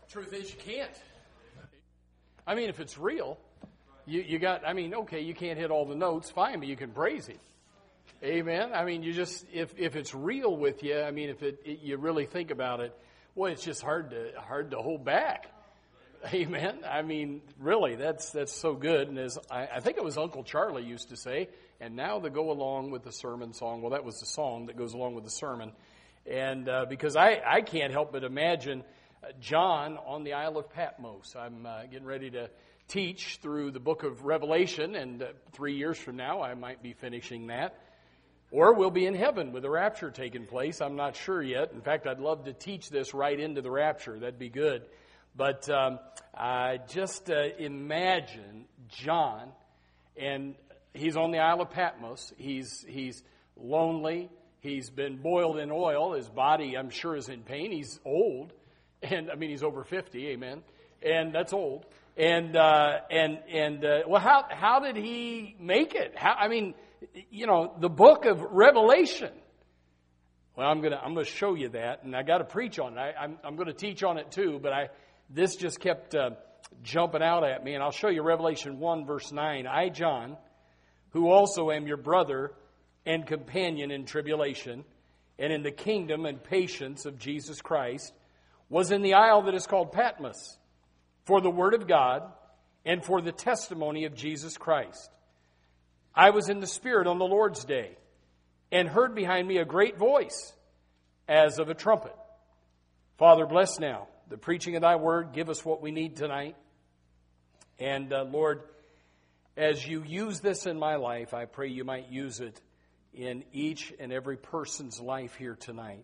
Truth is, you can't. I mean, if it's real, you got, I mean, okay, you can't hit all the notes, fine, but you can praise Him. Amen? I mean, you just, if it's real with you, I mean, if you really think about it, well, it's just hard to hold back. Amen? I mean, really, that's so good. And as I think it was Uncle Charlie used to say, and now the go along with the sermon song, well, that was the song that goes along with the sermon. And because I can't help but imagine John on the Isle of Patmos. I'm getting ready to teach through the book of Revelation, and 3 years from now I might be finishing that. Or we'll be in heaven with the rapture taking place. I'm not sure yet. In fact, I'd love to teach this right into the rapture. That'd be good. But just imagine John, and he's on the Isle of Patmos. He's lonely. He's been boiled in oil. His body, I'm sure, is in pain. He's old. And I mean, he's over 50, amen. And that's old. And well, how did he make it? I mean, you know, the book of Revelation. Well, I'm gonna show you that, and I got to preach on it. I'm going to teach on it too, but this just kept jumping out at me, and I'll show you Revelation 1 verse 9. I, John, who also am your brother and companion in tribulation and in the kingdom and patience of Jesus Christ, was in the isle that is called Patmos, for the word of God and for the testimony of Jesus Christ. I was in the Spirit on the Lord's day, and heard behind me a great voice, as of a trumpet. Father, bless now the preaching of thy word. Give us what we need tonight. And Lord, as you use this in my life, I pray you might use it in each and every person's life here tonight.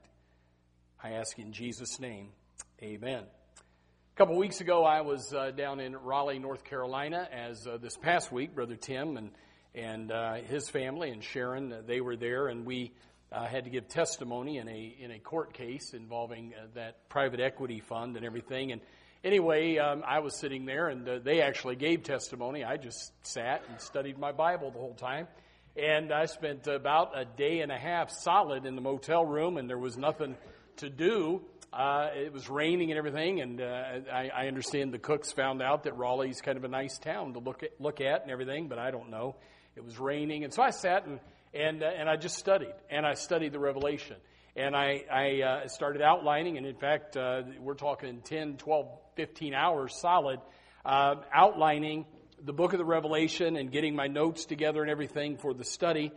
I ask in Jesus' name. Amen. A couple weeks ago, I was down in Raleigh, North Carolina, as this past week, Brother Tim and his family and Sharon, they were there, and we had to give testimony in a court case involving that private equity fund and everything. And anyway, I was sitting there, and they actually gave testimony. I just sat and studied my Bible the whole time. And I spent about a day and a half solid in the motel room, and there was nothing to do. It was raining and everything, and I understand the cooks found out that Raleigh's kind of a nice town to look at and everything, but I don't know. It was raining, and so I sat and I just studied, and I studied the Revelation, and I started outlining, and in fact, we're talking 10, 12, 15 hours solid, outlining the book of the Revelation and getting my notes together and everything for the study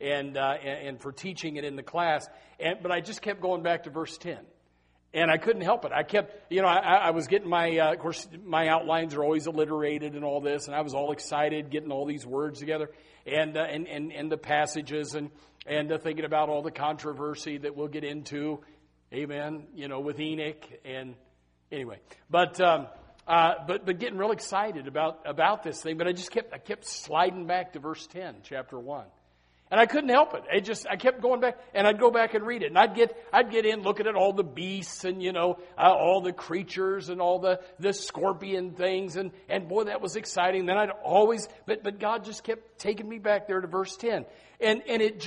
and for teaching it in the class, but I just kept going back to verse 10. And I couldn't help it. I kept, I was getting my, of course, my outlines are always alliterated and all this, and I was all excited getting all these words together, and the passages, and thinking about all the controversy that we'll get into, amen, with Enoch, and anyway, but getting real excited about this thing. But I kept sliding back to verse 10, chapter 1. And I couldn't help it. I kept going back, and I'd go back and read it. And I'd get in looking at all the beasts and, all the creatures and all the scorpion things. And boy, that was exciting. Then but God just kept taking me back there to verse 10. And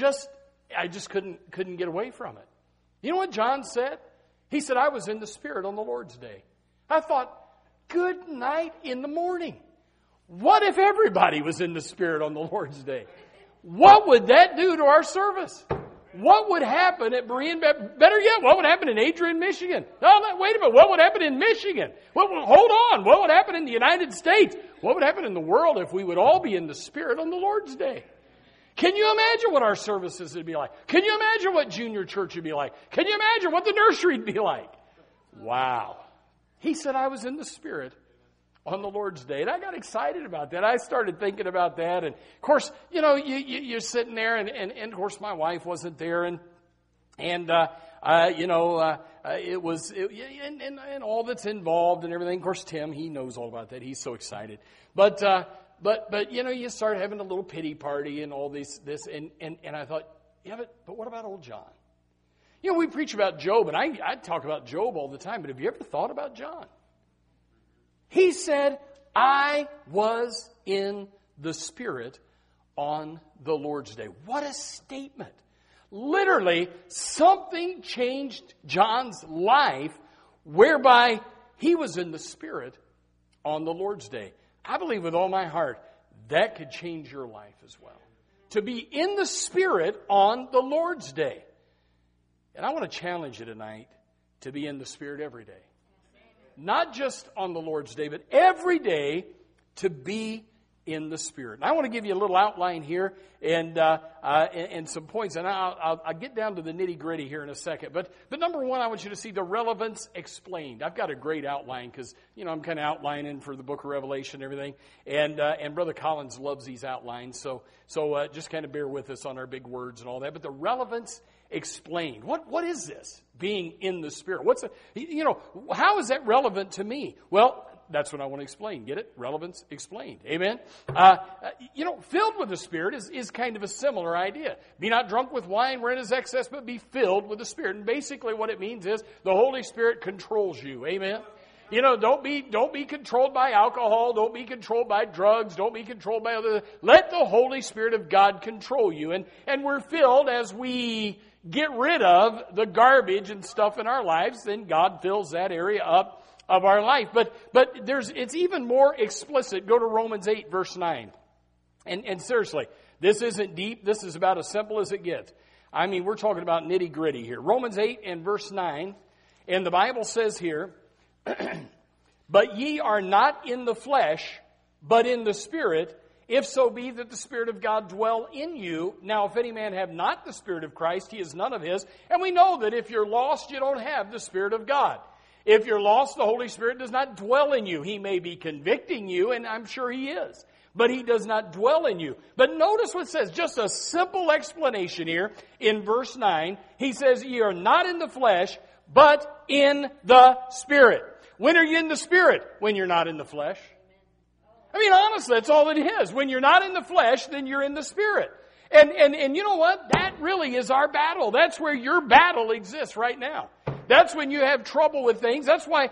I just couldn't get away from it. You know what John said? He said, I was in the Spirit on the Lord's day. I thought, good night in the morning. What if everybody was in the Spirit on the Lord's day? What would that do to our service? What would happen at Berean? Better yet, what would happen in Adrian, Michigan? Oh, wait a minute. What would happen in Michigan? Hold on. What would happen in the United States? What would happen in the world if we would all be in the Spirit on the Lord's day? Can you imagine what our services would be like? Can you imagine what junior church would be like? Can you imagine what the nursery would be like? Wow. He said, I was in the Spirit on the Lord's day. And I got excited about that. I started thinking about that. And of course, you're sitting there, and of course my wife wasn't there, and it was, and all that's involved and everything. Of course, Tim, he knows all about that. He's so excited. But you start having a little pity party and all this, and I thought, yeah, but what about old John? We preach about Job, and I talk about Job all the time, but have you ever thought about John? He said, I was in the Spirit on the Lord's day. What a statement. Literally, something changed John's life whereby he was in the Spirit on the Lord's Day. I believe with all my heart that could change your life as well. To be in the Spirit on the Lord's Day. And I want to challenge you tonight to be in the Spirit every day. Not just on the Lord's Day, but every day to be in the Spirit. And I want to give you a little outline here and some points. And I'll get down to the nitty-gritty here in a second. But number one, I want you to see the relevance explained. I've got a great outline because, I'm kind of outlining for the book of Revelation and everything. And Brother Collins loves these outlines. So just kind of bear with us on our big words and all that. But the relevance explained. What is this? Being in the Spirit. How is that relevant to me? Well, that's what I want to explain. Get it? Relevance explained. Amen? Filled with the Spirit is kind of a similar idea. Be not drunk with wine wherein is excess, but be filled with the Spirit. And basically what it means is the Holy Spirit controls you. Amen? Don't be controlled by alcohol. Don't be controlled by drugs. Don't be controlled by other. Let the Holy Spirit of God control you. And we're filled as we get rid of the garbage and stuff in our lives, then God fills that area up of our life. But it's even more explicit. Go to Romans 8, verse 9. And seriously, this isn't deep. This is about as simple as it gets. I mean, we're talking about nitty gritty here. Romans 8 and verse 9. And the Bible says here, but ye are not in the flesh, but in the Spirit, if so be that the Spirit of God dwell in you. Now, if any man have not the Spirit of Christ, he is none of his. And we know that if you're lost, you don't have the Spirit of God. If you're lost, the Holy Spirit does not dwell in you. He may be convicting you, and I'm sure He is. But He does not dwell in you. But notice what it says, just a simple explanation here in verse 9. He says, ye are not in the flesh, but in the Spirit. When are you in the Spirit? When you're not in the flesh. I mean, honestly, that's all it is. When you're not in the flesh, then you're in the Spirit. And you know what? That really is our battle. That's where your battle exists right now. That's when you have trouble with things. That's why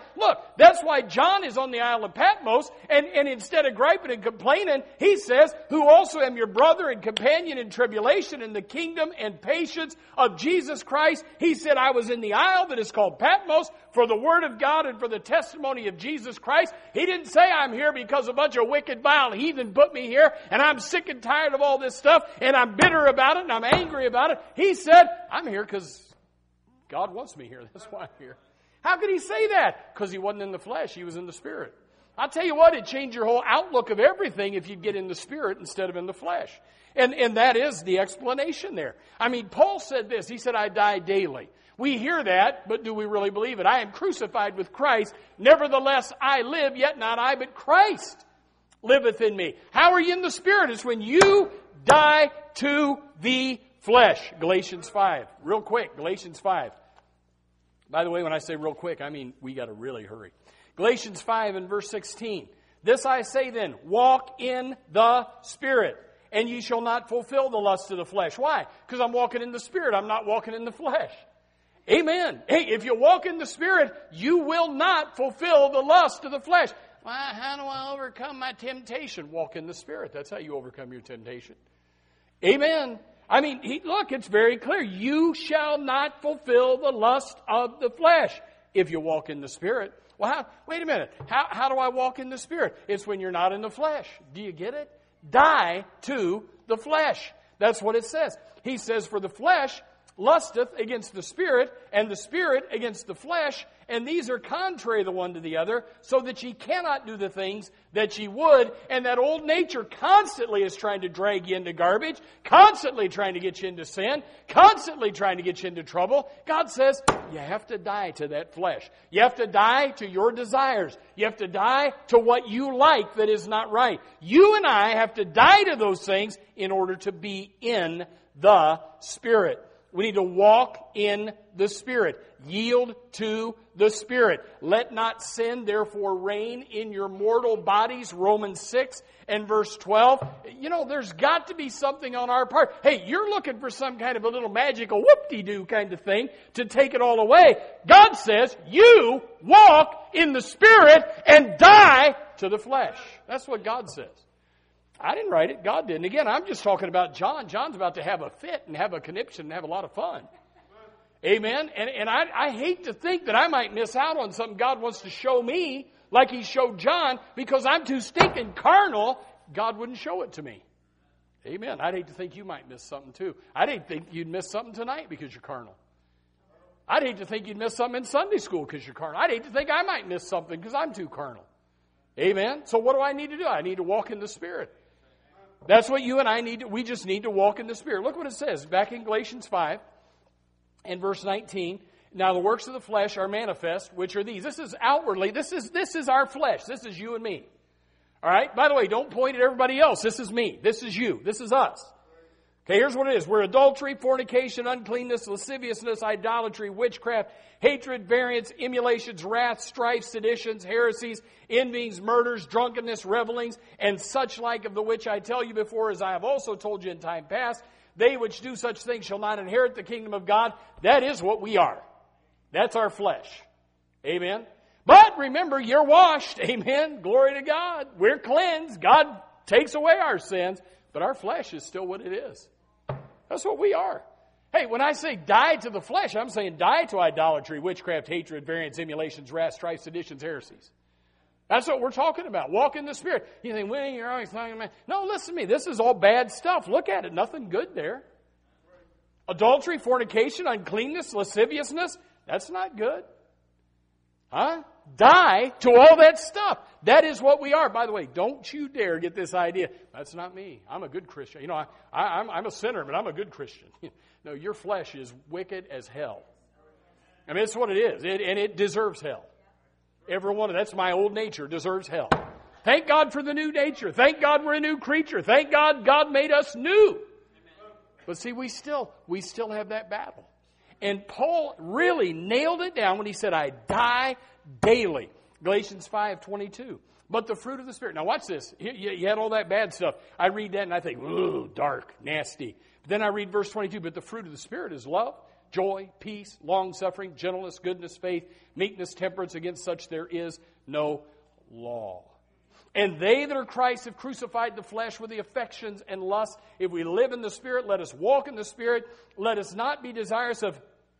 John is on the Isle of Patmos, and instead of griping and complaining, he says, who also am your brother and companion in tribulation in the kingdom and patience of Jesus Christ. He said, I was in the isle that is called Patmos for the word of God and for the testimony of Jesus Christ. He didn't say I'm here because a bunch of wicked, vile heathen put me here, and I'm sick and tired of all this stuff, and I'm bitter about it, and I'm angry about it. He said, I'm here because God wants me here. That's why I'm here. How could He say that? Because He wasn't in the flesh. He was in the Spirit. I'll tell you what, it'd change your whole outlook of everything if you'd get in the Spirit instead of in the flesh. And that is the explanation there. I mean, Paul said this. He said, I die daily. We hear that, but do we really believe it? I am crucified with Christ. Nevertheless, I live, yet not I, but Christ liveth in me. How are you in the Spirit? It's when you die to the flesh. Galatians 5. Real quick, Galatians 5. By the way, when I say real quick, I mean we got to really hurry. Galatians 5 and verse 16. This I say then, walk in the Spirit, and ye shall not fulfill the lust of the flesh. Why? Because I'm walking in the Spirit. I'm not walking in the flesh. Amen. Hey, if you walk in the Spirit, you will not fulfill the lust of the flesh. Well, how do I overcome my temptation? Walk in the Spirit. That's how you overcome your temptation. Amen. I mean, look, it's very clear. You shall not fulfill the lust of the flesh if you walk in the Spirit. Well, wait a minute. How do I walk in the Spirit? It's when you're not in the flesh. Do you get it? Die to the flesh. That's what it says. He says, for the flesh lusteth against the Spirit, and the Spirit against the flesh, and these are contrary the one to the other, so that ye cannot do the things that ye would. And that old nature constantly is trying to drag you into garbage, constantly trying to get you into sin, constantly trying to get you into trouble. God says, you have to die to that flesh. You have to die to your desires. You have to die to what you like that is not right. You and I have to die to those things in order to be in the Spirit. We need to walk in the Spirit. Yield to the Spirit. Let not sin therefore reign in your mortal bodies. Romans 6 and verse 12. You know, there's got to be something on our part. Hey, you're looking for some kind of a little magical whoop-de-doo kind of thing to take it all away. God says, you walk in the Spirit and die to the flesh. That's what God says. I didn't write it. God did. And again, I'm just talking about John. John's about to have a fit and have a conniption and have a lot of fun. Amen? And I hate to think that I might miss out on something God wants to show me, like He showed John, because I'm too stinking carnal, God wouldn't show it to me. Amen. I'd hate to think you might miss something too. I'd hate to think you'd miss something tonight because you're carnal. I'd hate to think you'd miss something in Sunday school because you're carnal. I'd hate to think I might miss something because I'm too carnal. Amen? So what do I need to do? I need to walk in the Spirit. That's what you and I need to, we just need to walk in the Spirit. Look what it says back in Galatians 5 and verse 19. Now the works of the flesh are manifest, which are these. This is outwardly, this is our flesh. This is you and me. All right? By the way, don't point at everybody else. This is me. This is you. This is us. Okay, here's what it is. We're adultery, fornication, uncleanness, lasciviousness, idolatry, witchcraft, hatred, variance, emulations, wrath, strife, seditions, heresies, envyings, murders, drunkenness, revelings, and such like, of the which I tell you before, as I have also told you in time past, they which do such things shall not inherit the kingdom of God. That is what we are. That's our flesh. Amen. But remember, you're washed. Amen. Glory to God. We're cleansed. God takes away our sins, but our flesh is still what it is. That's what we are. Hey, when I say die to the flesh, I'm saying die to idolatry, witchcraft, hatred, variance, emulations, wrath, strife, seditions, heresies. That's what we're talking about. Walk in the Spirit. You think, well, you're always talking about... No, listen to me. This is all bad stuff. Look at it. Nothing good there. Adultery, fornication, uncleanness, lasciviousness. That's not good. Huh? Die to all that stuff. That is what we are. By the way, don't you dare get this idea. That's not me. I'm a good Christian. You know, I'm a sinner, but I'm a good Christian. No, your flesh is wicked as hell. I mean, it's what it is. And it deserves hell. Every one of that's my old nature deserves hell. Thank God for the new nature. Thank God we're a new creature. Thank God God made us new. But see, we still have that battle. And Paul really nailed it down when he said, I die daily. Galatians 5:22. But the fruit of the Spirit. Now watch this. You had all that bad stuff. I read that and I think, ooh, dark, nasty. But then I read verse 22. But the fruit of the Spirit is love, joy, peace, long-suffering, gentleness, goodness, faith, meekness, temperance. Against such there is no law. And they that are Christ have crucified the flesh with the affections and lusts. If we live in the Spirit, let us walk in the Spirit. Let us not be desirous of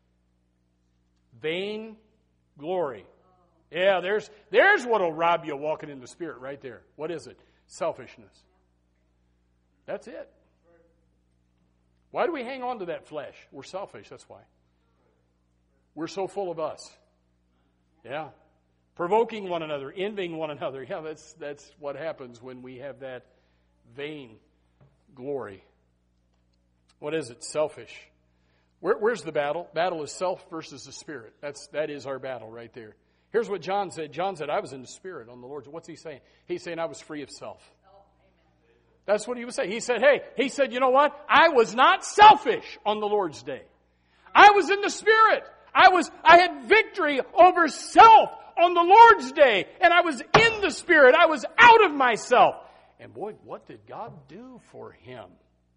vain glory. Yeah, there's what will rob you of walking in the Spirit right there. What is it? Selfishness. That's it. Why do we hang on to that flesh? We're selfish, that's why. We're so full of us. Yeah. Provoking one another, envying one another. Yeah, that's what happens when we have that vain glory. What is it? Selfish. Where's the battle? Battle is self versus the Spirit. That is our battle right there. Here's what John said. John said, I was in the Spirit on the Lord's. What's he saying? He's saying I was free of self. That's what he was saying. He said, you know what? I was not selfish on the Lord's day. I was in the Spirit. I had victory over self on the Lord's day. And I was in the Spirit. I was out of myself. And boy, what did God do for him?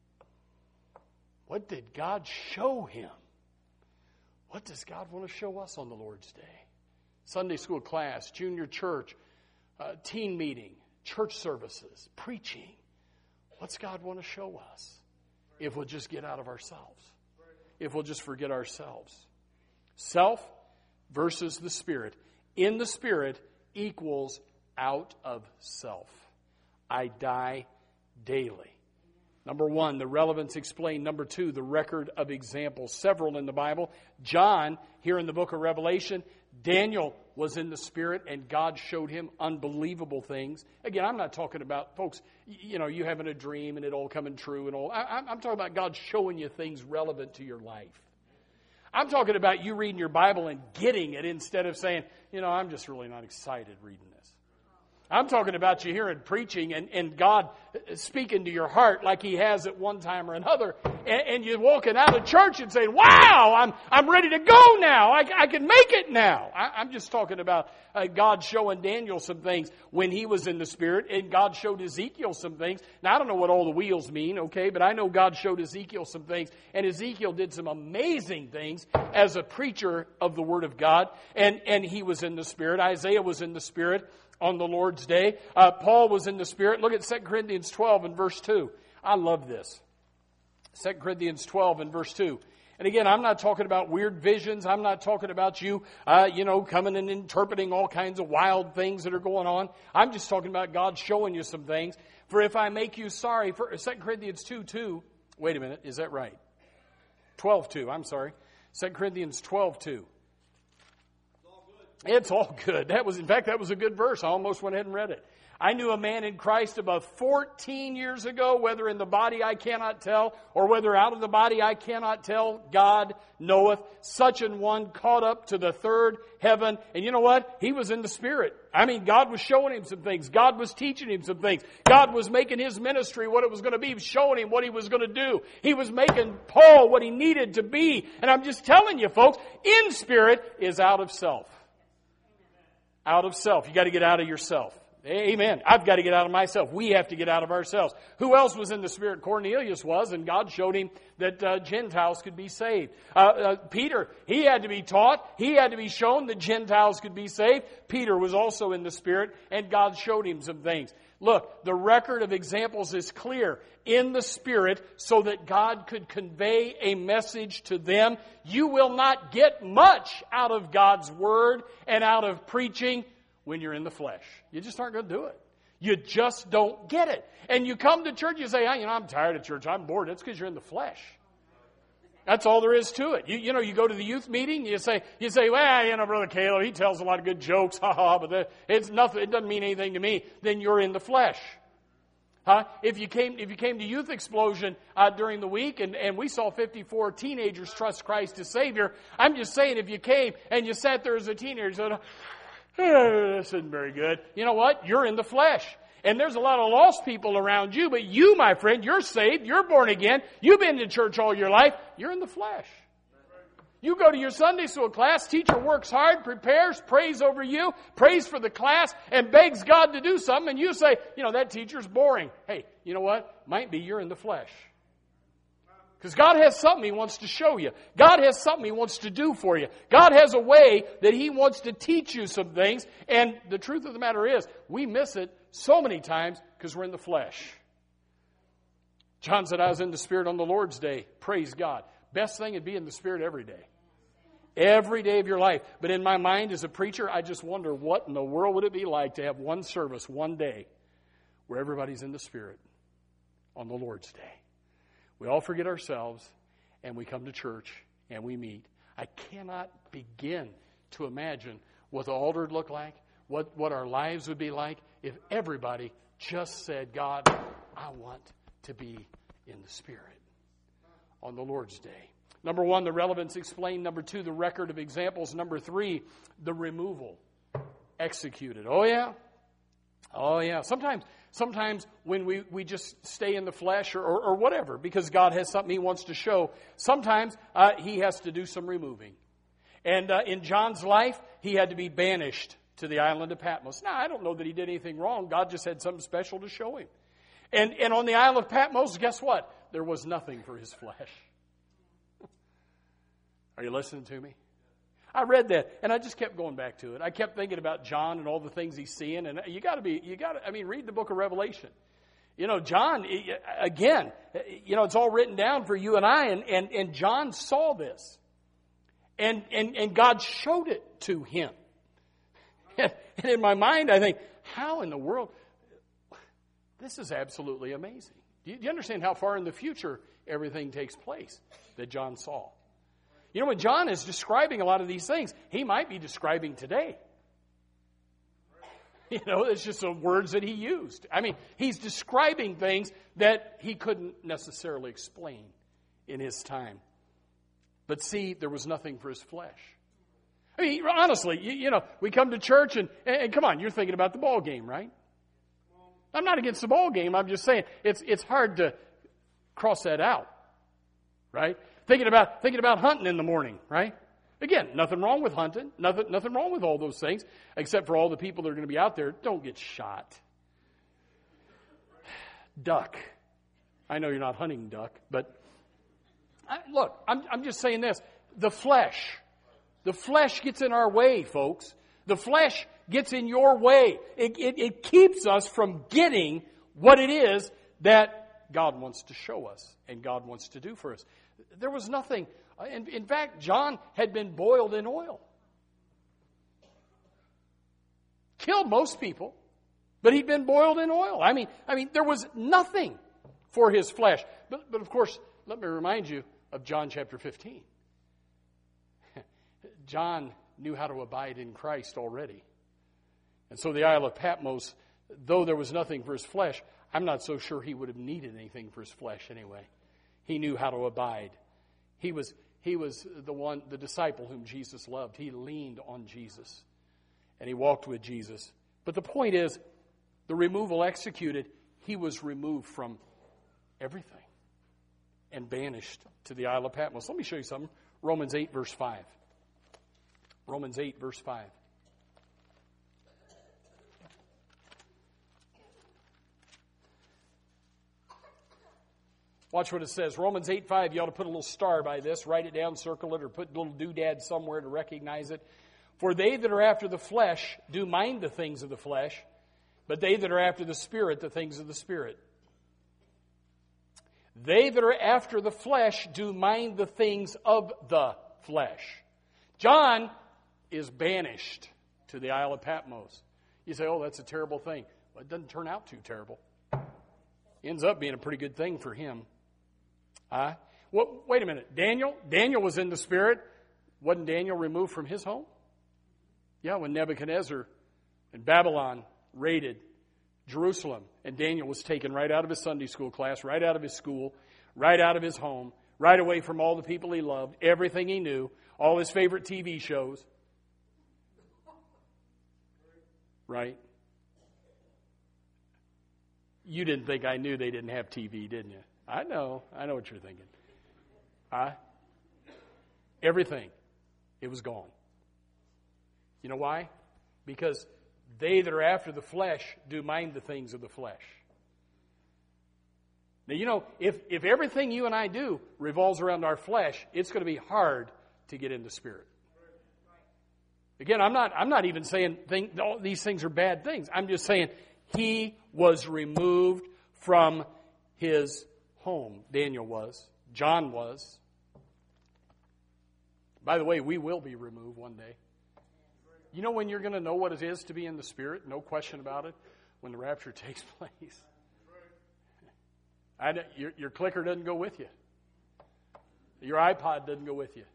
What did God show him? What does God want to show us on the Lord's day? Sunday school class, junior church, teen meeting, church services, preaching. What's God want to show us if we'll just get out of ourselves? If we'll just forget ourselves. Self versus the Spirit. In the Spirit equals out of self. I die daily. Number one, the relevance explained. Number two, the record of examples. Several in the Bible. John, here in the book of Revelation. Daniel was in the Spirit and God showed him unbelievable things. Again, I'm not talking about, folks, you having a dream and it all coming true and all. I'm talking about God showing you things relevant to your life. I'm talking about you reading your Bible and getting it instead of saying, I'm just really not excited reading this. I'm talking about you hearing preaching and God speaking to your heart like He has at one time or another. And you're walking out of church and saying, wow, I'm ready to go now. I can make it now. I'm just talking about God showing Daniel some things when he was in the Spirit. And God showed Ezekiel some things. Now, I don't know what all the wheels mean, okay? But I know God showed Ezekiel some things. And Ezekiel did some amazing things as a preacher of the Word of God. And he was in the Spirit. Isaiah was in the Spirit on the Lord's day. Paul was in the Spirit. Look at 2 Corinthians 12 and verse 2. I love this. 2 Corinthians 12 and verse 2. And again, I'm not talking about weird visions. I'm not talking about you, coming and interpreting all kinds of wild things that are going on. I'm just talking about God showing you some things. For if I make you sorry, for 2 Corinthians 2:2, wait a minute, is that right? 12:2, I'm sorry. 2 Corinthians 12:2. It's all good. That was a good verse. I almost went ahead and read it. I knew a man in Christ about 14 years ago, whether in the body I cannot tell, or whether out of the body I cannot tell, God knoweth. Such an one caught up to the third heaven. And you know what? He was in the Spirit. I mean, God was showing him some things. God was teaching him some things. God was making his ministry what it was going to be. He was showing him what he was going to do. He was making Paul what he needed to be. And I'm just telling you, folks, in spirit is out of self. Out of self. You got to get out of yourself. Amen. I've got to get out of myself. We have to get out of ourselves. Who else was in the Spirit? Cornelius was, and God showed him that Gentiles could be saved. Peter, he had to be taught. He had to be shown that Gentiles could be saved. Peter was also in the Spirit, and God showed him some things. Look, the record of examples is clear. In the Spirit, so that God could convey a message to them. You will not get much out of God's Word and out of preaching when you're in the flesh. You just aren't going to do it. You just don't get it. And you come to church, you say, I'm tired of church. I'm bored. It's because you're in the flesh. That's all there is to it. You go to the youth meeting, you say, well, Brother Caleb, he tells a lot of good jokes, but it's nothing. It doesn't mean anything to me. Then you're in the flesh. If you came to Youth Explosion during the week and we saw 54 teenagers trust Christ as Savior, I'm just saying, if you came and you sat there as a teenager and said, this isn't very good. You know what? You're in the flesh. And there's a lot of lost people around you, but you, my friend, you're saved, you're born again, you've been to church all your life, you're in the flesh. You go to your Sunday school class, teacher works hard, prepares, prays over you, prays for the class, and begs God to do something, and you say, that teacher's boring. Hey, you know what? Might be you're in the flesh. Because God has something He wants to show you. God has something He wants to do for you. God has a way that He wants to teach you some things. And the truth of the matter is, we miss it so many times because we're in the flesh. John said, I was in the Spirit on the Lord's day. Praise God. Best thing would be in the Spirit every day. Every day of your life. But in my mind as a preacher, I just wonder what in the world would it be like to have one service, one day, where everybody's in the Spirit on the Lord's day. We all forget ourselves, and we come to church, and we meet. I cannot begin to imagine what the altar would look like, what our lives would be like if everybody just said, God, I want to be in the Spirit on the Lord's day. Number one, the relevance explained. Number two, the record of examples. Number three, the removal executed. Oh, yeah. Oh, yeah. Sometimes when we just stay in the flesh or whatever, because God has something He wants to show, sometimes He has to do some removing. And in John's life, he had to be banished to the island of Patmos. Now, I don't know that he did anything wrong. God just had something special to show him. And on the island of Patmos, guess what? There was nothing for his flesh. Are you listening to me? I read that, and I just kept going back to it. I kept thinking about John and all the things he's seeing, and read the book of Revelation. John, again, it's all written down for you and I, and John saw this. And God showed it to him. And in my mind, I think, how in the world? This is absolutely amazing. Do you understand how far in the future everything takes place that John saw? When John is describing a lot of these things, he might be describing today. It's just the words that he used. I mean, he's describing things that he couldn't necessarily explain in his time. But see, there was nothing for his flesh. I mean, honestly, we come to church and come on, you're thinking about the ball game, right? I'm not against the ball game. I'm just saying it's hard to cross that out, right? Thinking about hunting in the morning, right? Again, nothing wrong with hunting. Nothing wrong with all those things, except for all the people that are going to be out there. Don't get shot. Duck. I know you're not hunting duck, but look, I'm just saying this. The flesh gets in our way, folks. The flesh gets in your way. It keeps us from getting what it is that God wants to show us and God wants to do for us. There was nothing In fact, John had been boiled in oil. Killed most people, but he'd been boiled in oil. I mean, there was nothing for his flesh. But of course, let me remind you of John chapter 15. John knew how to abide in Christ already. And so the Isle of Patmos, though there was nothing for his flesh, I'm not so sure he would have needed anything for his flesh anyway. He knew how to abide. He was the disciple whom Jesus loved. He leaned on Jesus. And he walked with Jesus. But the point is, the removal executed, he was removed from everything and banished to the Isle of Patmos. Let me show you something. Romans 8, verse 5. Romans 8, verse 5. Watch what it says. Romans 8, 5. You ought to put a little star by this. Write it down, circle it, or put a little doodad somewhere to recognize it. For they that are after the flesh do mind the things of the flesh, but they that are after the Spirit, the things of the Spirit. They that are after the flesh do mind the things of the flesh. John is banished to the Isle of Patmos. You say, oh, that's a terrible thing. Well, it doesn't turn out too terrible. It ends up being a pretty good thing for him. Well, wait a minute. Daniel was in the Spirit. Wasn't Daniel removed from his home? Yeah, when Nebuchadnezzar and Babylon raided Jerusalem, and Daniel was taken right out of his Sunday school class, right out of his school, right out of his home, right away from all the people he loved, everything he knew, all his favorite TV shows. Right? You didn't think I knew they didn't have TV, didn't you? I know what you're thinking. Everything. It was gone. You know why? Because they that are after the flesh do mind the things of the flesh. Now, you know, if everything you and I do revolves around our flesh, it's going to be hard to get into Spirit. Again, I'm not even saying all these things are bad things. I'm just saying he was removed from his home. Daniel was. John was. By the way, we will be removed one day. You know when you're going to know what it is to be in the Spirit? No question about it. When the rapture takes place. Your clicker doesn't go with you. Your iPod doesn't go with you.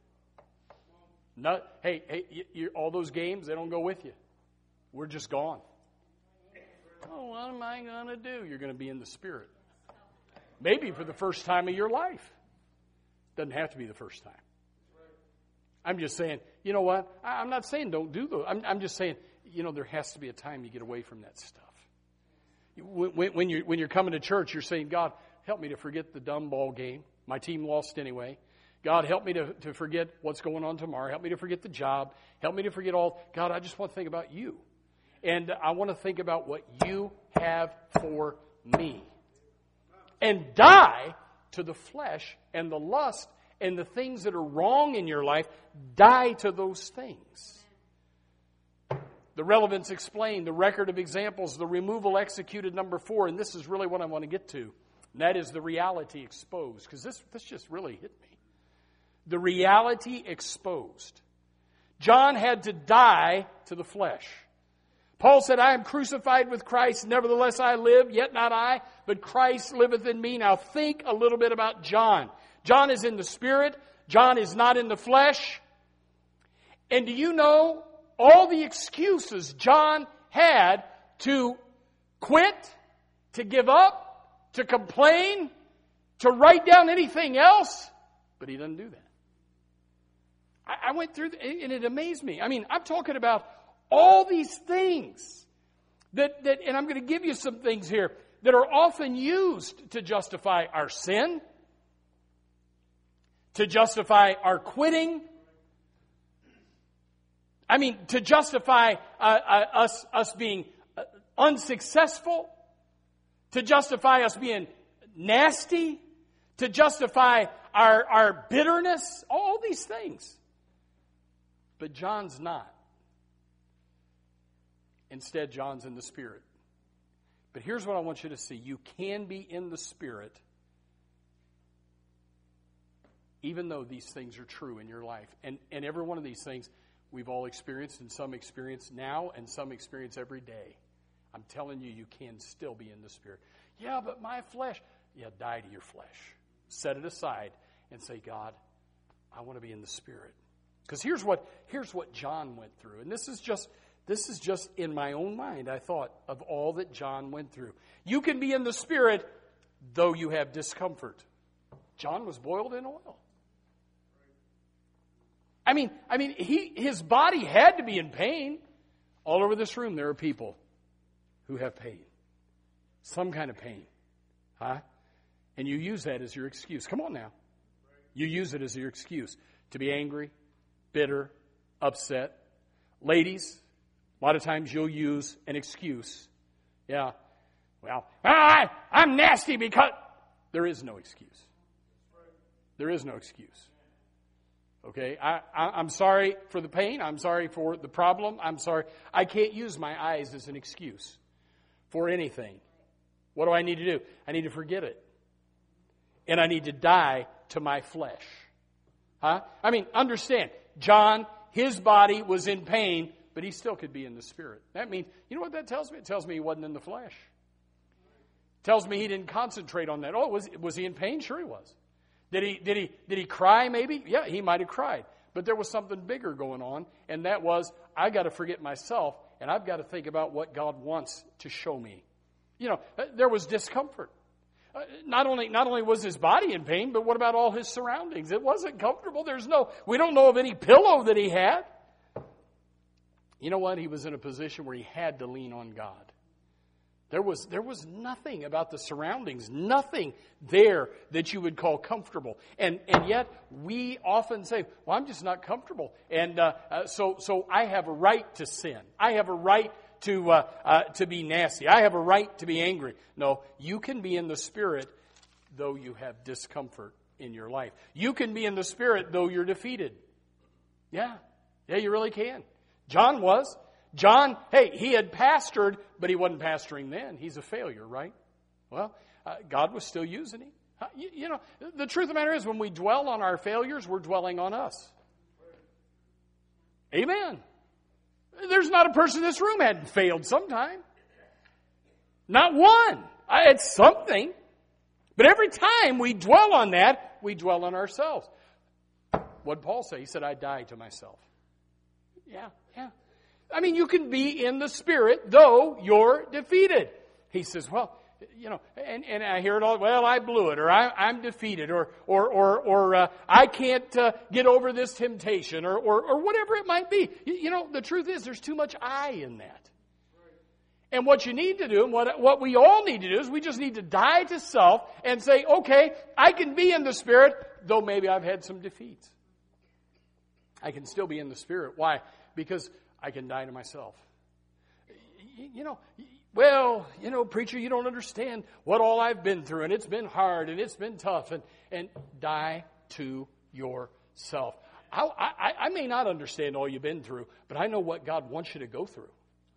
All those games, they don't go with you. We're just gone. Oh, what am I going to do? You're going to be in the Spirit. Maybe for the first time of your life. Doesn't have to be the first time. I'm just saying, you know what? I'm not saying don't do those. I'm just saying, you know, there has to be a time you get away from that stuff. When you're coming to church, you're saying, God, help me to forget the dumb ball game. My team lost anyway. God, help me to forget what's going on tomorrow. Help me to forget the job. Help me to forget all. God, I just want to think about you. And I want to think about what you have for me. And die to the flesh and the lust and the things that are wrong in your life. Die to those things. The relevance explained, the record of examples, the removal executed, number 4. And this is really what I want to get to. And that is the reality exposed. Because this just really hit me. The reality exposed. John had to die to the flesh. Paul said, I am crucified with Christ, nevertheless I live, yet not I, but Christ liveth in me. Now think a little bit about John. John is in the Spirit. John is not in the flesh. And do you know all the excuses John had to quit, to give up, to complain, to write down anything else? But he doesn't do that. I went through, and it amazed me. I mean, I'm talking about all these things that, and I'm going to give you some things here that are often used to justify our sin, to justify our quitting. I mean, to justify us being unsuccessful, to justify us being nasty, to justify our bitterness, all these things. But John's not. Instead, John's in the Spirit. But here's what I want you to see. You can be in the Spirit even though these things are true in your life, and every one of these things we've all experienced, and some experience now, and some experience every day, I'm telling you, you can still be in the Spirit. Yeah, but my flesh. Yeah, die to your flesh. Set it aside and say, God, I want to be in the Spirit. Because here's what John went through. And this is just in my own mind. I thought of all that John went through. You can be in the Spirit, though you have discomfort. John was boiled in oil. I mean, his body had to be in pain. All over this room, there are people who have pain. Some kind of pain. Huh? And you use that as your excuse. Come on now. You use it as your excuse to be angry, bitter, upset. Ladies, a lot of times you'll use an excuse. Yeah. Well, I'm nasty because... There is no excuse. There is no excuse. Okay? I'm sorry for the pain. I'm sorry for the problem. I'm sorry. I can't use my eyes as an excuse for anything. What do I need to do? I need to forget it. And I need to die to my flesh. Huh? I mean, understand, John, his body was in pain, but he still could be in the Spirit. That means, you know what that tells me? It tells me he wasn't in the flesh. It tells me he didn't concentrate on that. Oh, was he in pain? Sure he was. Did he cry maybe? Yeah, he might have cried. But there was something bigger going on, and that was, I got to forget myself, and I've got to think about what God wants to show me. You know, there was discomfort. Not only was his body in pain, but what about all his surroundings? It wasn't comfortable. We don't know of any pillow that he had. You know what? He was in a position where he had to lean on God. There was nothing about the surroundings, nothing there that you would call comfortable. And yet we often say, well, I'm just not comfortable. And so I have a right to sin. I have a right to be nasty. I have a right to be angry. No, you can be in the Spirit though you have discomfort in your life. You can be in the Spirit though you're defeated. Yeah, you really can. John was. John, he had pastored, but he wasn't pastoring then. He's a failure, right? Well, God was still using him. You know, the truth of the matter is when we dwell on our failures, we're dwelling on us. Amen. There's not a person in this room hadn't failed sometime. Not one. It's something. But every time we dwell on that, we dwell on ourselves. What did Paul say? He said, I die to myself. Yeah. I mean, you can be in the Spirit, though you're defeated. He says, well, you know, and I hear it all, well, I blew it, or I'm defeated, or I can't get over this temptation, or whatever it might be. You know, the truth is there's too much I in that. And what you need to do, and what we all need to do, is we just need to die to self and say, okay, I can be in the Spirit, though maybe I've had some defeats. I can still be in the Spirit. Why? Because I can die to myself. You know, well, you know, preacher, you don't understand what all I've been through, and it's been hard, and it's been tough, and die to yourself. I may not understand all you've been through, but I know what God wants you to go through.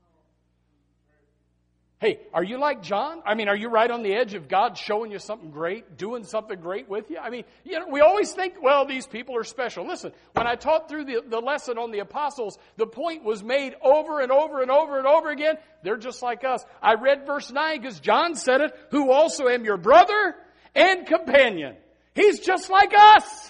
Hey, are you like John? I mean, are you right on the edge of God showing you something great, doing something great with you? I mean, you know, we always think, well, these people are special. Listen, when I taught through the lesson on the apostles, the point was made over and over and over and over again. They're just like us. I read verse 9 because John said it, who also am your brother and companion. He's just like us.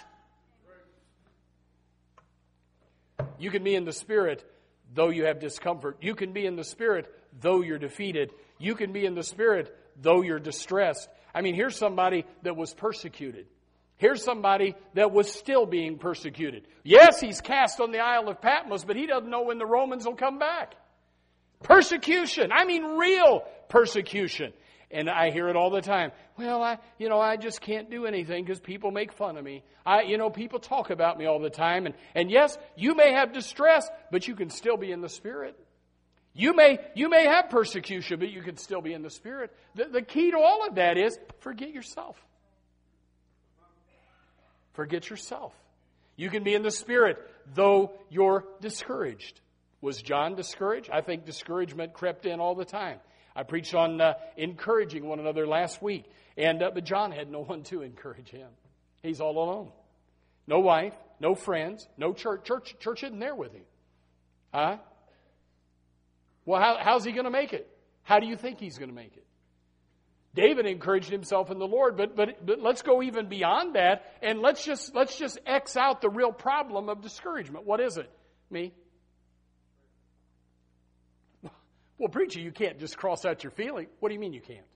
You can be in the Spirit, though you have discomfort. You can be in the Spirit, though you're defeated. You can be in the Spirit, though you're distressed. I mean, here's somebody that was persecuted. Here's somebody that was still being persecuted. Yes, he's cast on the Isle of Patmos, but he doesn't know when the Romans will come back. Persecution. I mean, real persecution. And I hear it all the time. Well, I just can't do anything because people make fun of me. People talk about me all the time. And yes, you may have distress, but you can still be in the Spirit. You may have persecution, but you can still be in the Spirit. The key to all of that is forget yourself. Forget yourself. You can be in the Spirit, though you're discouraged. Was John discouraged? I think discouragement crept in all the time. I preached on encouraging one another last week, but John had no one to encourage him. He's all alone. no wife, no friends, no church. Church isn't there with him. Huh? Well, how's he going to make it? How do you think he's going to make it? David encouraged himself in the Lord, but let's go even beyond that, and let's just X out the real problem of discouragement. What is it? Me? Well, preacher, you can't just cross out your feeling. What do you mean you can't?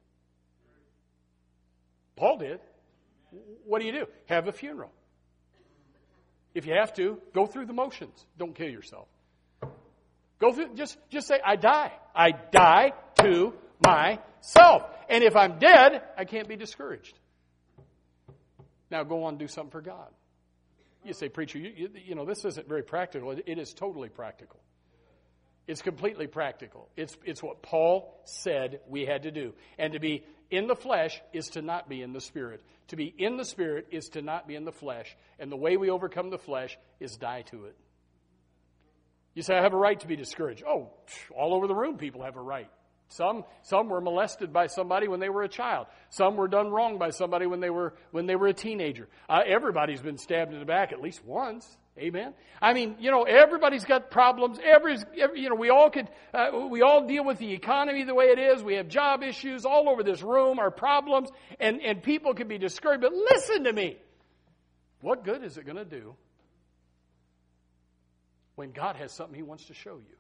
Paul did. What do? Have a funeral. If you have to, go through the motions. Don't kill yourself. Go through, just say, I die. I die to myself. And if I'm dead, I can't be discouraged. Now go on and do something for God. You say, preacher, you know, this isn't very practical. It is totally practical. It's completely practical. It's what Paul said we had to do. And to be in the flesh is to not be in the Spirit. To be in the Spirit is to not be in the flesh. And the way we overcome the flesh is die to it. You say, I have a right to be discouraged. Oh, all over the room people have a right. Some were molested by somebody when they were a child. Some were done wrong by somebody when they were a teenager. Everybody's been stabbed in the back at least once. Amen. I mean, you know, everybody's got problems. We all deal with the economy the way it is. We have job issues all over this room, our problems, and people can be discouraged. But listen to me. What good is it going to do when God has something He wants to show you?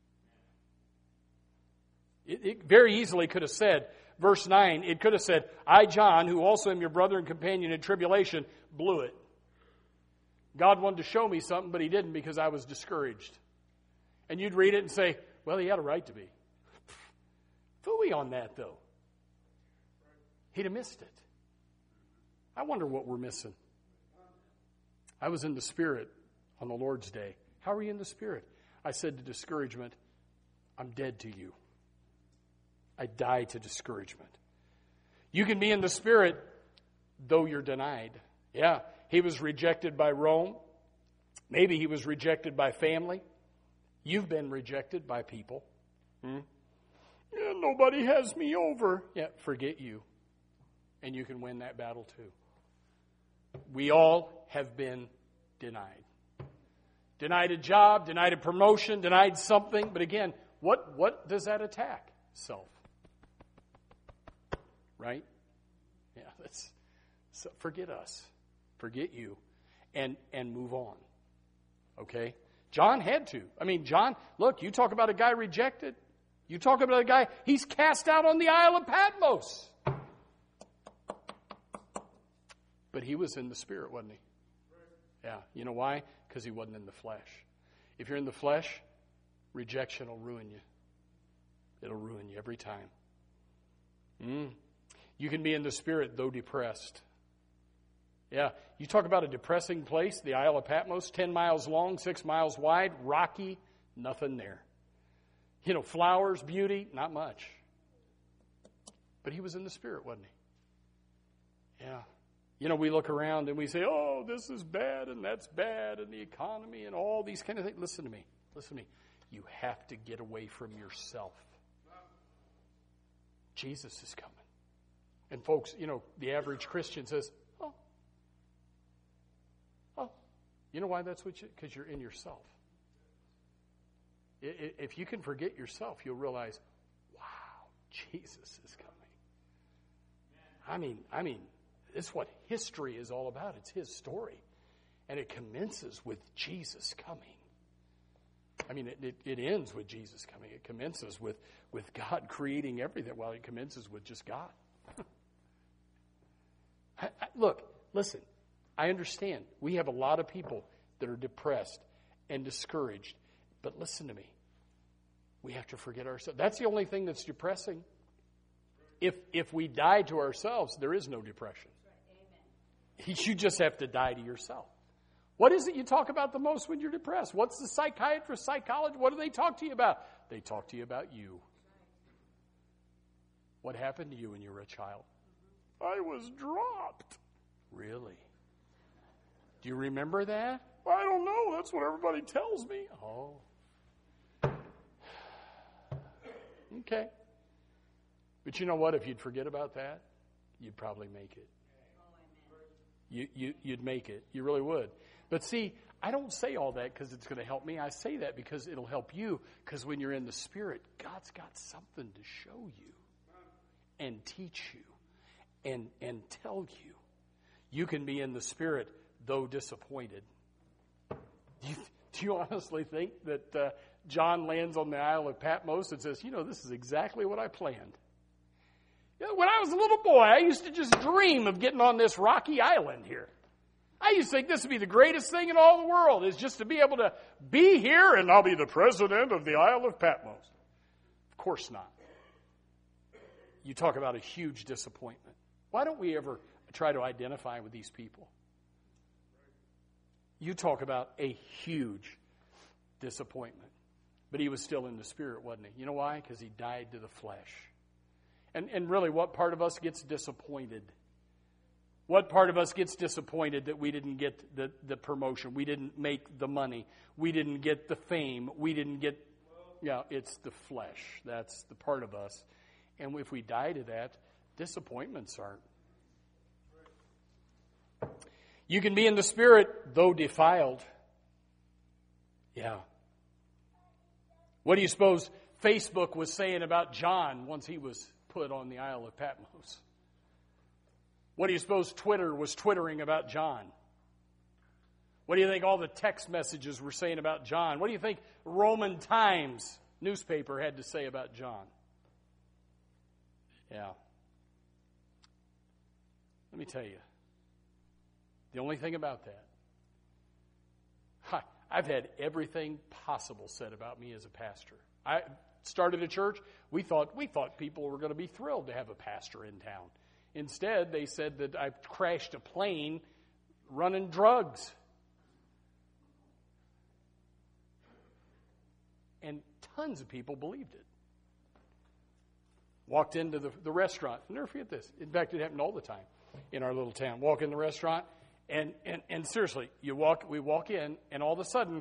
It very easily could have said, verse 9, it could have said, I, John, who also am your brother and companion in tribulation, blew it. God wanted to show me something, but He didn't because I was discouraged. And you'd read it and say, well, He had a right to be. Phooey on that, though. He'd have missed it. I wonder what we're missing. I was in the Spirit on the Lord's Day. How are you in the Spirit? I said to discouragement, I'm dead to you. I die to discouragement. You can be in the Spirit, though you're denied. Yeah, he was rejected by Rome. Maybe he was rejected by family. You've been rejected by people. Yeah, nobody has me over. Yeah, forget you. And you can win that battle too. We all have been denied. Denied a job, denied a promotion, denied something. But again, what does that attack? Self. Right? Yeah, so forget us. Forget you. And move on. Okay? John had to. I mean, John, look, you talk about a guy rejected. You talk about a guy, he's cast out on the Isle of Patmos. But he was in the Spirit, wasn't he? Yeah. You know why? Because he wasn't in the flesh. If you're in the flesh, rejection will ruin you. It'll ruin you every time. You can be in the Spirit, though depressed. Yeah, you talk about a depressing place, the Isle of Patmos, 10 miles long, 6 miles wide, rocky, nothing there. You know, flowers, beauty, not much. But he was in the Spirit, wasn't he? Yeah. You know, we look around and we say, oh, this is bad and that's bad and the economy and all these kind of things. Listen to me. You have to get away from yourself. Jesus is coming. And folks, you know, the average Christian says, oh, you know why that's what you, because you're in yourself. If you can forget yourself, you'll realize, wow, Jesus is coming. I mean, it's what history is all about. It's His story. And it commences with Jesus coming. I mean, it ends with Jesus coming. It commences with God creating everything. Well, it commences with just God. Look, listen, I understand. We have a lot of people that are depressed and discouraged. But listen to me. We have to forget ourselves. That's the only thing that's depressing. If we die to ourselves, there is no depression. You just have to die to yourself. What is it you talk about the most when you're depressed? What's the psychiatrist, psychologist? What do they talk to you about? They talk to you about you. What happened to you when you were a child? I was dropped. Really? Do you remember that? I don't know. That's what everybody tells me. Oh. Okay. But you know what? If you'd forget about that, you'd probably make it. you'd make it. You really would. But see, I don't say all that because it's going to help me. I say that because it'll help you. Because when you're in the Spirit, God's got something to show you and teach you and tell you. You can be in the Spirit, though disappointed. Do you honestly think that John lands on the Isle of Patmos and says, this is exactly what I planned? When I was a little boy, I used to just dream of getting on this rocky island here. I used to think this would be the greatest thing in all the world, is just to be able to be here and I'll be the president of the Isle of Patmos. Of course not. You talk about a huge disappointment. Why don't we ever try to identify with these people? You talk about a huge disappointment. But he was still in the Spirit, wasn't he? You know why? Because he died to the flesh. And really, what part of us gets disappointed? What part of us gets disappointed that we didn't get the promotion? We didn't make the money. We didn't get the fame. We didn't get... it's the flesh. That's the part of us. And if we die to that, disappointments aren't. You can be in the Spirit, though defiled. Yeah. What do you suppose Facebook was saying about John once he was put on the Isle of Patmos? What do you suppose Twitter was twittering about John? What do you think all the text messages were saying about John? What do you think Roman Times newspaper had to say about John? Yeah. Let me tell you. The only thing about that, I've had everything possible said about me as a pastor. I started a church. We thought people were going to be thrilled to have a pastor in town. Instead, they said that I crashed a plane running drugs. And tons of people believed it. Walked into the restaurant. I'll never forget this. In fact, it happened all the time in our little town. Walk in the restaurant, and seriously, we walk in, and all of a sudden,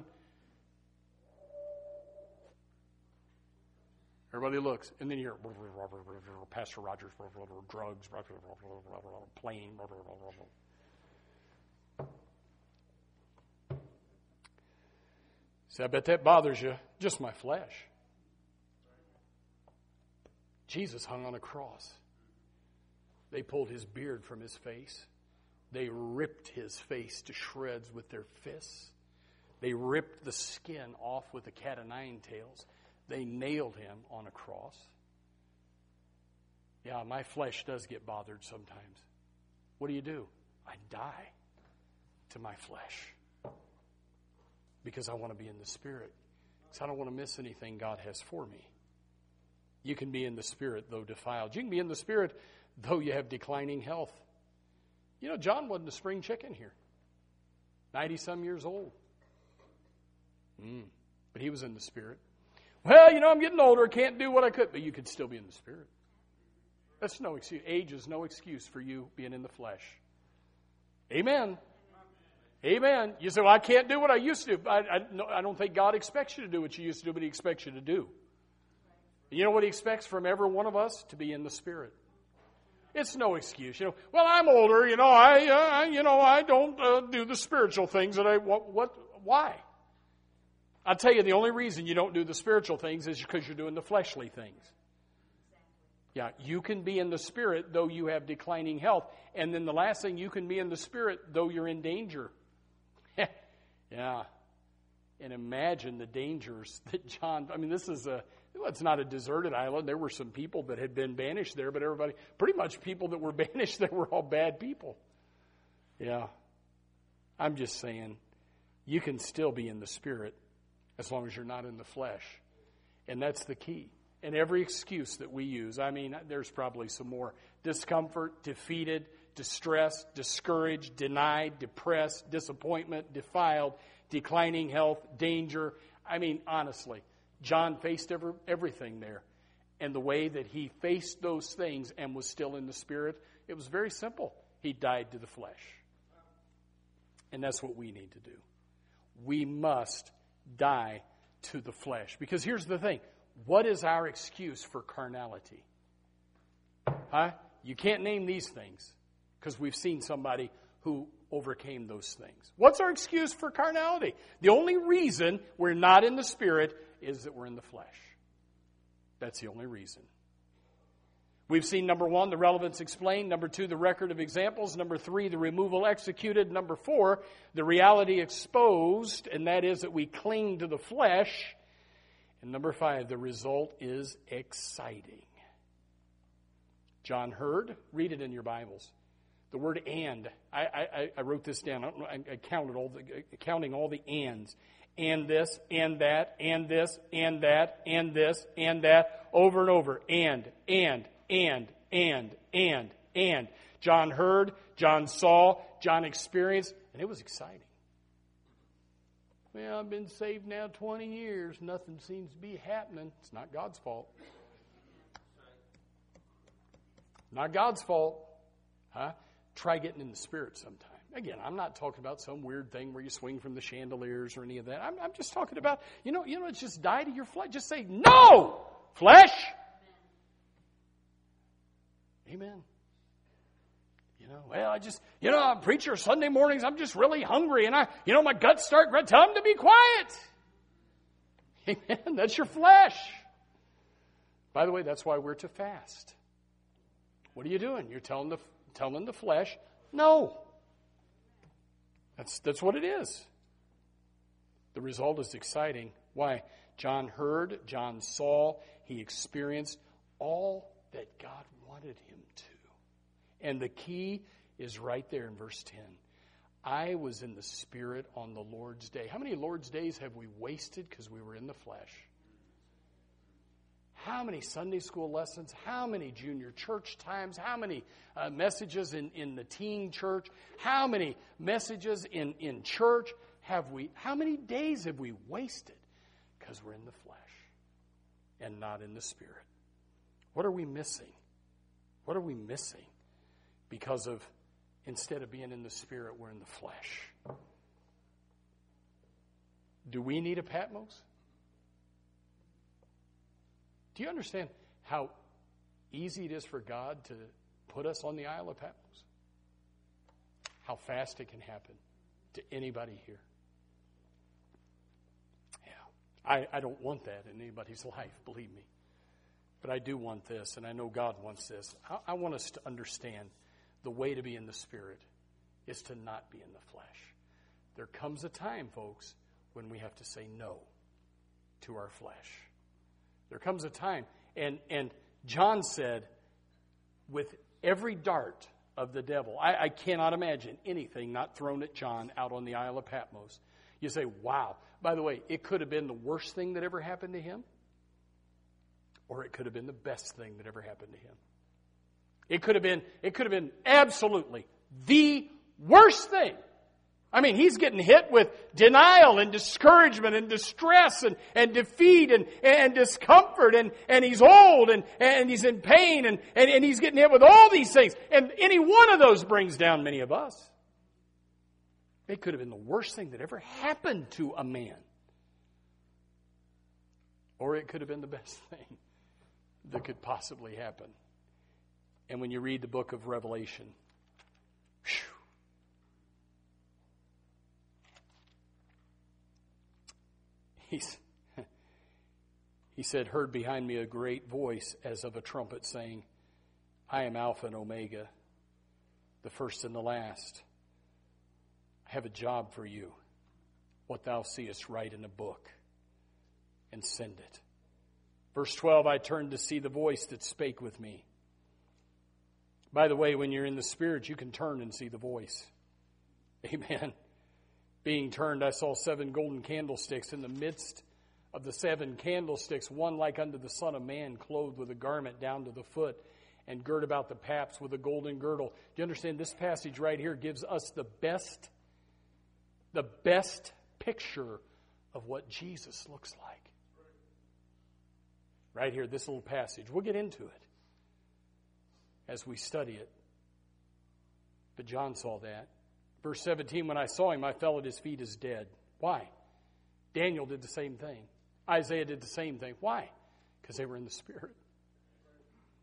everybody looks, and then you hear, Pastor Rogers, drugs, plane. So I bet that bothers you. Just my flesh. Jesus hung on a cross. They pulled his beard from his face. They ripped his face to shreds with their fists. They ripped the skin off with the cat o' nine tails. They nailed him on a cross. Yeah, my flesh does get bothered sometimes. What do? I die to my flesh. Because I want to be in the Spirit. Because I don't want to miss anything God has for me. You can be in the Spirit, though defiled. You can be in the Spirit, though you have declining health. John wasn't a spring chicken here. 90-some years old. But he was in the Spirit. Well, I'm getting older. Can't do what I could. But you could still be in the Spirit. That's no excuse. Age is no excuse for you being in the flesh. Amen. Amen. You say, well, I can't do what I used to do. I don't think God expects you to do what you used to do, but he expects you to do. You know what he expects from every one of us? To be in the Spirit. It's no excuse. Well, I'm older. I don't do the spiritual things that I want. Why? I'll tell you, the only reason you don't do the spiritual things is because you're doing the fleshly things. Yeah, you can be in the Spirit, though you have declining health. And then the last thing, you can be in the Spirit, though you're in danger. Yeah. And imagine the dangers that John, it's not a deserted island. There were some people that had been banished there, but pretty much people that were banished, they were all bad people. Yeah. I'm just saying, you can still be in the Spirit as long as you're not in the flesh. And that's the key. And every excuse that we use, there's probably some more. Discomfort, defeated, distressed, discouraged, denied, depressed, disappointment, defiled, declining health, danger. Honestly, John faced everything there. And the way that he faced those things and was still in the Spirit, it was very simple. He died to the flesh. And that's what we need to do. We must die to the flesh. Because here's the thing. What is our excuse for carnality? You can't name these things because we've seen somebody who overcame those things. What's our excuse for carnality? The only reason we're not in the Spirit is that we're in the flesh. That's the only reason. We've seen, number 1, the relevance explained. Number 2, the record of examples. Number 3, the removal executed. Number 4, the reality exposed, and that is that we cling to the flesh. And number 5, the result is exciting. John Hurd, read it in your Bibles. The word "and." I wrote this down. I counting all the ands. And this, and that, and this, and that, and this, and that, over and over. And. John heard, John saw, John experienced, and it was exciting. Well, I've been saved now 20 years. Nothing seems to be happening. It's not God's fault. Not God's fault. Huh? Try getting in the Spirit sometime. Again, I'm not talking about some weird thing where you swing from the chandeliers or any of that. I'm just talking about, it's just die to your flesh. Just say, no, flesh. Amen. Well, I'm a preacher Sunday mornings. I'm just really hungry. And my guts start, tell him to be quiet. Amen. That's your flesh. By the way, that's why we're to fast. What are you doing? You're telling the flesh, no. That's what it is. The result is exciting. Why? John heard, John saw, he experienced all that God wanted him to. And the key is right there in verse 10. I was in the Spirit on the Lord's day. How many Lord's days have we wasted because we were in the flesh? How many Sunday school lessons? How many junior church times? How many messages in the teen church? How many messages in church have we? How many days have we wasted because we're in the flesh and not in the Spirit? What are we missing? What are we missing? Because of, instead of being in the Spirit, we're in the flesh. Do we need a Patmos? Do you understand how easy it is for God to put us on the Isle of Patmos? How fast it can happen to anybody here. Yeah, I don't want that in anybody's life, believe me. But I do want this, and I know God wants this. I want us to understand the way to be in the Spirit is to not be in the flesh. There comes a time, folks, when we have to say no to our flesh. There comes a time, and John said, with every dart of the devil, I cannot imagine anything not thrown at John out on the Isle of Patmos. You say, wow. By the way, it could have been the worst thing that ever happened to him, or it could have been the best thing that ever happened to him. It could have been absolutely the worst thing. I mean, he's getting hit with denial and discouragement and distress and defeat and discomfort and he's old and he's in pain and he's getting hit with all these things. And any one of those brings down many of us. It could have been the worst thing that ever happened to a man. Or it could have been the best thing that could possibly happen. And when you read the book of Revelation, he said, heard behind me a great voice as of a trumpet saying, I am Alpha and Omega, the first and the last. I have a job for you. What thou seest, write in a book and send it. Verse 12, I turned to see the voice that spake with me. By the way, when you're in the Spirit, you can turn and see the voice. Amen. Being turned, I saw 7 golden candlesticks. In the midst of the 7 candlesticks, one like unto the Son of Man, clothed with a garment down to the foot, and girt about the paps with a golden girdle. Do you understand? This passage right here gives us the best picture of what Jesus looks like. Right here, this little passage. We'll get into it as we study it. But John saw that. Verse 17, when I saw him, I fell at his feet as dead. Why? Daniel did the same thing. Isaiah did the same thing. Why? Because they were in the Spirit.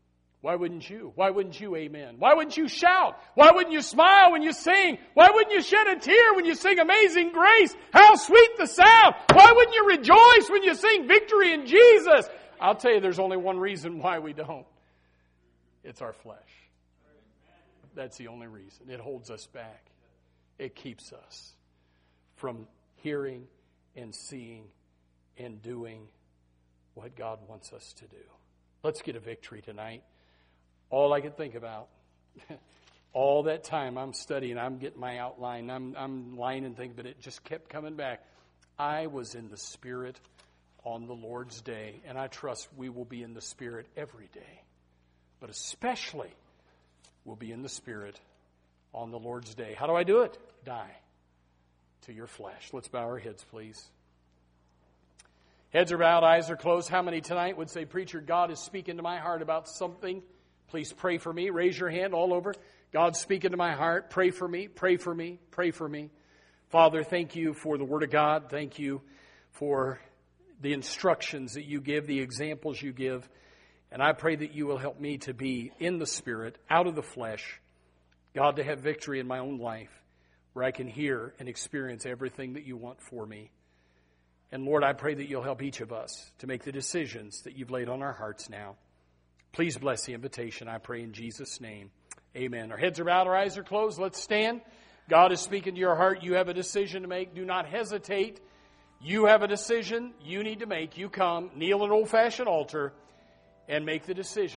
Why wouldn't you? Why wouldn't you amen? Why wouldn't you shout? Why wouldn't you smile when you sing? Why wouldn't you shed a tear when you sing Amazing Grace? How sweet the sound! Why wouldn't you rejoice when you sing Victory in Jesus? I'll tell you, there's only one reason why we don't. It's our flesh. That's the only reason. It holds us back. It keeps us from hearing and seeing and doing what God wants us to do. Let's get a victory tonight. All I could think about, all that time I'm studying, I'm getting my outline, I'm lying and thinking, but it just kept coming back. I was in the Spirit on the Lord's day, and I trust we will be in the Spirit every day. But especially, we'll be in the Spirit on the Lord's day. How do I do it? Die to your flesh. Let's bow our heads, please. Heads are bowed, eyes are closed. How many tonight would say, Preacher, God is speaking to my heart about something? Please pray for me. Raise your hand all over. God's speaking to my heart. Pray for me. Pray for me. Pray for me. Father, thank you for the Word of God. Thank you for the instructions that you give, the examples you give. And I pray that you will help me to be in the Spirit, out of the flesh. God, to have victory in my own life where I can hear and experience everything that you want for me. And Lord, I pray that you'll help each of us to make the decisions that you've laid on our hearts now. Please bless the invitation, I pray in Jesus' name. Amen. Our heads are bowed, our eyes are closed. Let's stand. God is speaking to your heart. You have a decision to make. Do not hesitate. You have a decision you need to make. You come, kneel at an old-fashioned altar, and make the decision.